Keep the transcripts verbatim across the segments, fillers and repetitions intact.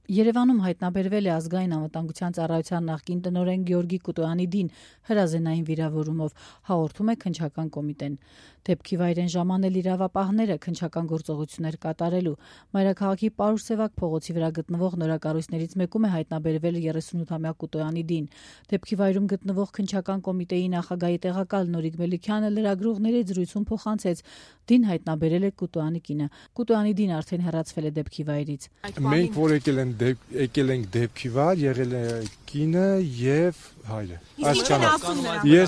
Երևանում հայտնաբերվել է ազգային անվտանգության ծառայության նախկին տնօրեն Գեորգի Կուտոյանի դին հրազենային վիրավորումով, հաղորդում է քննչական կոմիտեն։ Դեպքի վայր են ժամանել իրավապահները քննչական գործողություններ կատարելու։ Մայրաքաղաքի Պարուսևակ փողոցի վրա գտնվող նորակառույցներից մեկում է հայտնաբերվել երեսունութամյա Կուտոյանի դին։ Դեպքի վայրում գտնվող քննչական կոմիտեի նախագահի տեղակալ Նորիկ Մելիքյանը լրագրողների զրույցում փոխանցեց. դին հայտնաբերել է Կուտոյանի կինը։ Կուտոյանի դին արդեն հեռացվել է դեպքի վայրից։ Մենք որ եկել են եկել ենք դեպքի վայր, եղել է կինը եւ հայրը։ Այսքանը։ Ես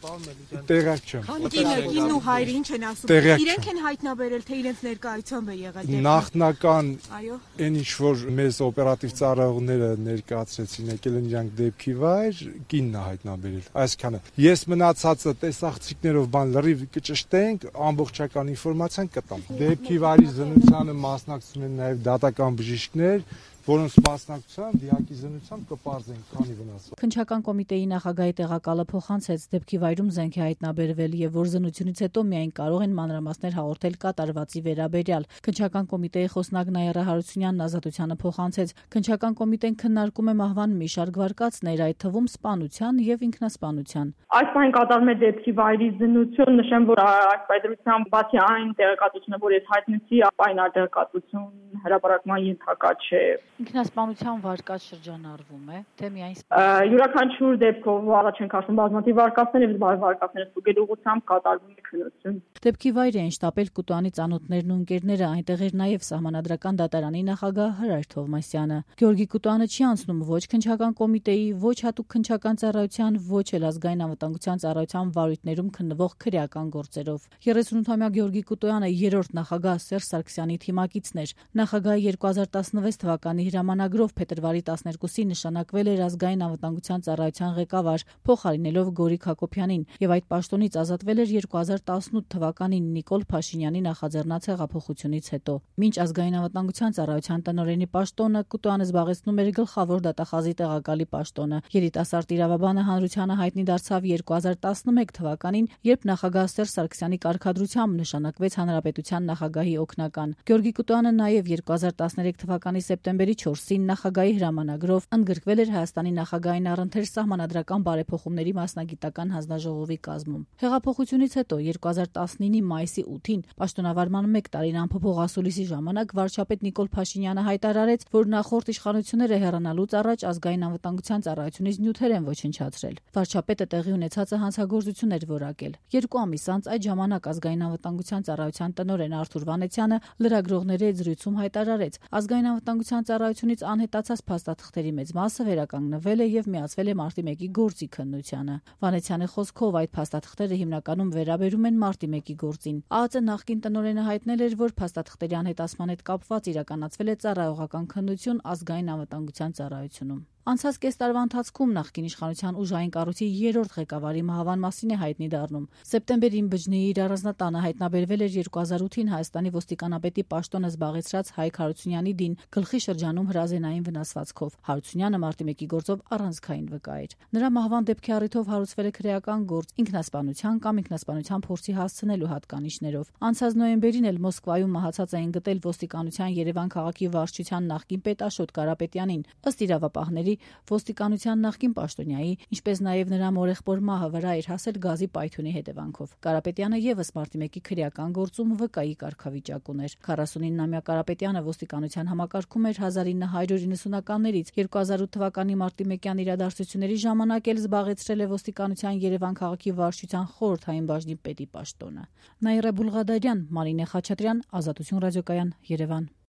տեղակ չեմ։ Կինը, կինն ու հայրը ինչ են ասում։ Իրենք են հայտնաբերել, թե իրենց ներկայությամբ է եղել դեպքը։ Նախնական Այո։ այն ինչ որ մեզ օպերատիվ ծառայողները ներկայացրեցին, եկել են իրանք դեպքի վայր, կինն է հայտնաբերել։ Այսքանը։ Ես մնացածը տեսախցիկներով բան լրիվ կճշտենք, ամբողջական ինֆորմացիան կտամ։ Դեպքի վայրի զննությանը մասնակցում են նաև դատական բժիշկներ, որոնց մասնակցությամբ դիակի զննությամբ կպարզենք քանի վնաս։ Քննչական կոմիտեի նախագահի տեղակալը փոխանցեց դեպքի վայրում զենք է հայտնաբերվել եւ որ զննությունից հետո միայն կարող են մանրամասներ հաղորդել կատարվածի վերաբերյալ։ Քննչական կոմիտեի խոսնակ Նաիրա Հարությունյանն Ազատությանը փոխանցեց. քննչական կոմիտեն քննարկում է մահվան մի շարք վարկածներ, այդ թվում սպանության եւ ինքնասպանության։ Այս պահին կատարվում է դեպքի վայրի զննություն, նշեմ, որ այս պայմանությամբ բացի այն տեղեկատվությունը, որ ես հայտնեցի, այն տեղեկատվություն հրապարակման ենթակա չէ։ Ինքնասպանության վարկած շրջանառվում է, թե միայն յուրաքանչյուր դեպքով առաջ են քաշվում բազմաթիվ վարկածներ եւ վարկածները ստուգելու ուղղությամբ կատարվում է քննություն։ Դեպքի վայր էին շտապել Կուտոյանի ծանոթներն ու ընկերները, այնտեղ էր նաեւ Սահմանադրական դատարանի նախագահ Հրայր Թովմասյանը։ Գեորգի Կուտոյանը չի անցնում ոչ քննչական կոմիտեի, ոչ հատուկ քննչական ծառայության, ոչ էլ ազգային անվտանգության ծառայության վարույթներում քննվող քրեական գործերով։ երեսունութամյա Գեորգի Կուտոյանը երրորդ նախագահ Սերժ Սարգսյանի թիմակիցն էր։ Նախագահը երկու հազար տասնվեց թվականի հրամանագրով փետրվարի տասներկուսին նշանակվել էր ազգային անվտանգության ծառայության ղեկավար, փոխարինելով Գորիկ Հակոբյանին, եւ այդ պաշտոնից ազատվել էր երկու հազար տասնութ թվականին Նիկոլ Փաշինյանի նախաձեռնած հեղափոխությունից հետո։ Մինչ ազգային անվտանգության ծառայության տնօրենի պաշտոնը Կուտոյանը զբաղեցնում էր գլխավոր դատախազի տեղակալի պաշտոնը։ Երիտասարդ իրավաբանը հանրությանը հայտնի դարձավ երկու հազար տասնմեկ թվականին, երբ նախագահ Սերժ Սարգսյանի կարգադրությամբ նշանակվեց հանրապետության նախագահի օգնական։ Գեորգի Կուտոյանը նաեւ երկու հազար տասներեք թվականի սեպտեմբերի չորսին նախագահի հրամանագրով ընդգրկվել էր Հայաստանի նախագահային առընթեր սահմանադրական բարեփոխումների մասնագիտական հանձնաժողովի կազմում։ Հեղափոխությունից հետո երկու հազար տասնինի մայիսի ութին պաշտոնավարման մեկ տարին անփոփոխ ասուլիսի ժամանակ վարչապետ Նիկոլ Փաշինյանը հայտարարեց, որ նախորդ իշխանությունները հեռանալուց առաջ ազգային անվտանգության ծառայությունից նյութեր են ոչնչացրել։ Վարչապետը տեղի ունեցածը հանցագործություն էր որակել։ Երկու ամիս անց այդ ժամանակ ազգային անվտանգության ծառայության տնօրեն Արթուր Վանեցյանը լրագրողների հետ զրույցում հայտարարեց. ազգային անվտանգության ծառայությունից անհետացած փաստաթղթերի մեծ մասը վերականգնվել է եւ միացվել է մարտի մեկի գործի քննությանը։ Վանեցյանի խոսքով այդ փաստաթղթերը հիմնականում վերաբերում են մարտի մեկի գործին։ ԱԱԾ նախկին տնօրենը հայտնել էր, որ փաստաթղթերի անհետացման հետ կապված իրականացվել է ծառայողական քննություն ազգային անվտանգության ծառայությունում։ Անցած կես տարվա ընթացքում նախկին իշխանության ուժային կառույցի երրորդ ղեկավարի մահվան մասին է հայտնի դառնում։ Սեպտեմբերին Բջջնիի իր առանձնատանը հայտնաբերվել էր երկու հազար ութին Հայաստանի ոստիկանապետի պաշտոնը զբաղեցրած Հայկ Հարությունյանի դին գլխի շրջանում հրազենային վնասվածքով։ Հարությունյանը մարտի մեկի գործով առանցքային վկա էր։ Նրա մահվան դեպքի առիթով հարուցվել է քրեական գործ ինքնասպանության կամ ինքնասպանության փորձի հասցնելու հատկանիշներով։ Անցած նոյեմբերին էլ Մոսկվայում մահացած էին գտել ոստիկանության Երևան քաղաքի վարչության նախկին պետ Աշոտ Կարապետյանին։ Ըստ իրավապահների ոստիկանության նախկին պաշտոնյայի, ինչպես նաև նրա մորեղբոր մահը վրա էր հասել գազի պայթյունի հետևանքով։ Կարապետյանը եւս մարտի մեկի քրեական գործում վկայի կարգավիճակ ուներ։ քառասունիննամյա Կարապետյանը ոստիկանության համակարգում էր հազար ինը հարյուր իննսունականներից, երկու հազար ութ թվականի մարտի մեկյան իրադարձությունների ժամանակ էլ զբաղեցրել է ոստիկանության Երևան քաղաքի վարչության խորհրդային բաժնի պետի պաշտոնը։ Նաիրա Բուլղադարյան, Մարինե Խաչատրյան, Ազատություն ռադիոկայան, Երևան։